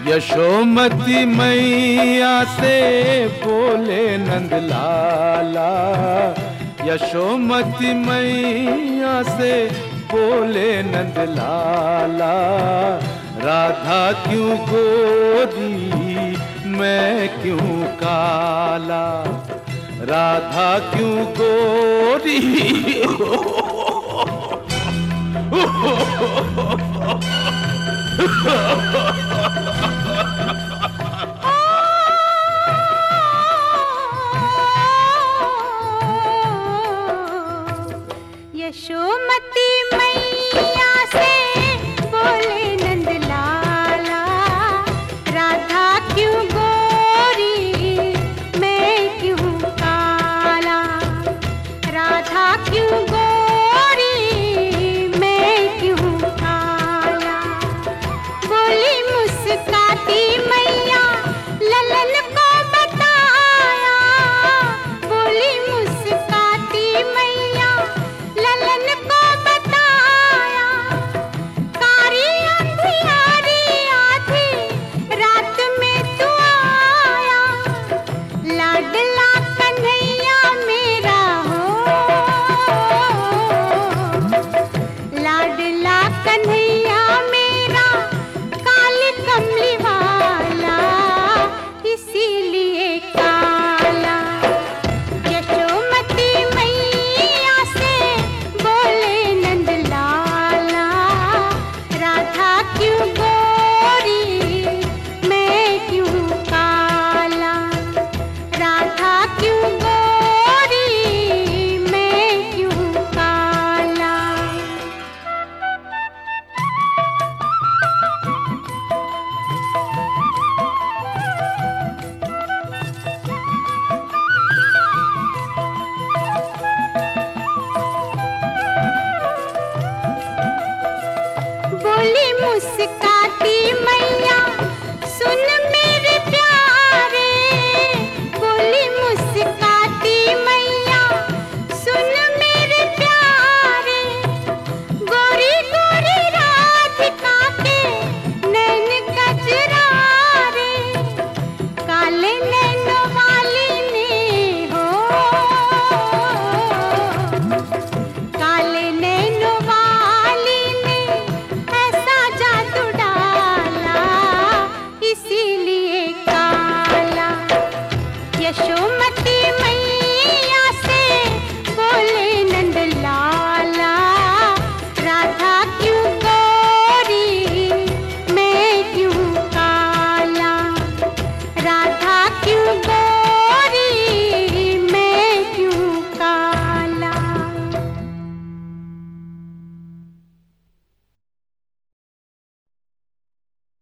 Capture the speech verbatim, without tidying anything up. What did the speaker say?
यशोमती मैया से बोले नंदलाला, यशोमती मैया से बोले नंदलाला, राधा क्यों गोरी मैं क्यों काला, राधा क्यों गोरी यशोमती मैया से बोले नंदलाला, राधा क्यों गोरी मैं क्यों काला, राधा क्यों गोरी मैं क्यों काला। बोली मुस्काती मैया ललन को बताया, बोली मुस्काती मैया ललन को बताया, कारी अंधियारी आधी रात में तू आया, लाडला कन्हैया मेरा हो, लाडला कन्हैया मेरा काली कमली वाला इसीलिए काला। यशोमती मैया से बोले नंदलाला, राधा क्यों गोरी मैं क्यों काला, राधा क्यों गोरी मैं क्यों काला। बोली मुस्काती मैया सुन मेरी